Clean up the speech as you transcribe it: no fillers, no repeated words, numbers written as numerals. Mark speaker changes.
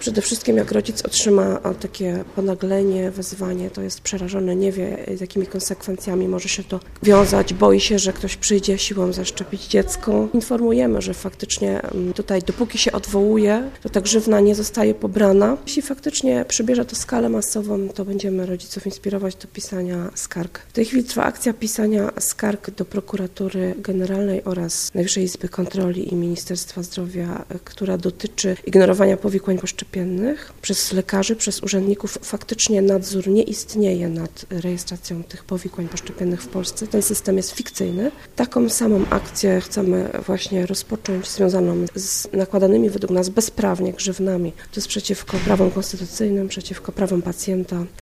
Speaker 1: Przede wszystkim jak rodzic otrzyma takie ponaglenie, wezwanie, to jest przerażony, nie wie z jakimi konsekwencjami może się to wiązać, boi się, że ktoś przyjdzie siłą zaszczepić dziecko. Informujemy, że faktycznie tutaj dopóki się odwołuje, to ta grzywna nie zostaje pobrana. Jeśli faktycznie przybierze to skalę masową, to będziemy rodziców inspirować do pisania skarg. W tej chwili trwa akcja pisania skarg do Prokuratury Generalnej oraz Najwyższej Izby Kontroli i Ministerstwa Zdrowia, która dotyczy ignorowania powikłań poszczepiennych przez lekarzy, przez urzędników. Faktycznie nadzór nie istnieje nad rejestracją tych powikłań poszczepiennych w Polsce. Ten system jest fikcyjny. Taką samą akcję chcemy właśnie rozpocząć związaną z nakładanymi według nas bezprawnie grzywnami. To jest przeciwko prawom konstytucyjnym, przeciwko prawom pacjenta.